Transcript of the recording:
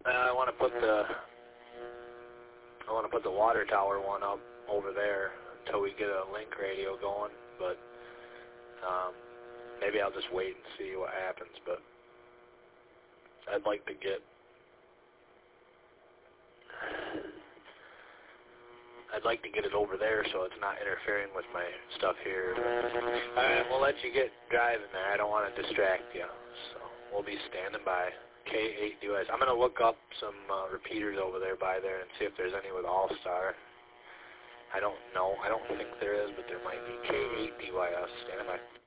I want to put the water tower one up over there until we get a link radio going, but maybe I'll just wait and see what happens, but I'd like to get it over there so it's not interfering with my stuff here. Alright, we'll let you get driving there. I don't want to distract you, so we'll be standing by. K8DYS. I'm going to look up some repeaters over there by there and see if there's any with All-Star. I don't know. I don't think there is, but there might be. K8DYS. Standing by.